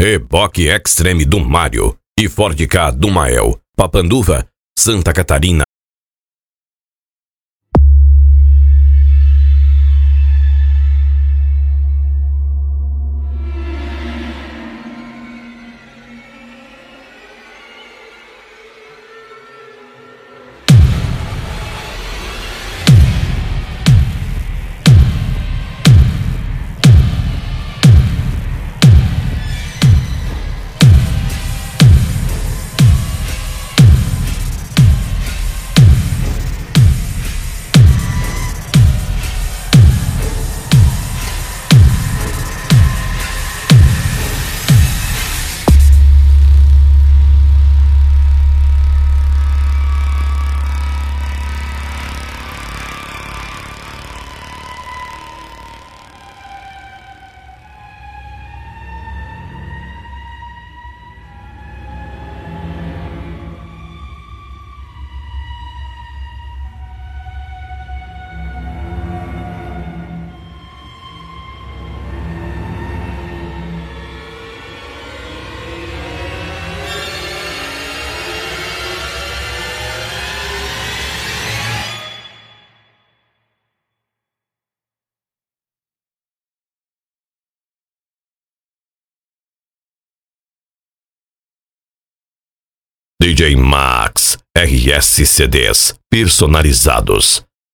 Reboque Extreme do Mário e Ford Ka do Mael, Papanduva, Santa Catarina. DJ Max RS CDs personalizados.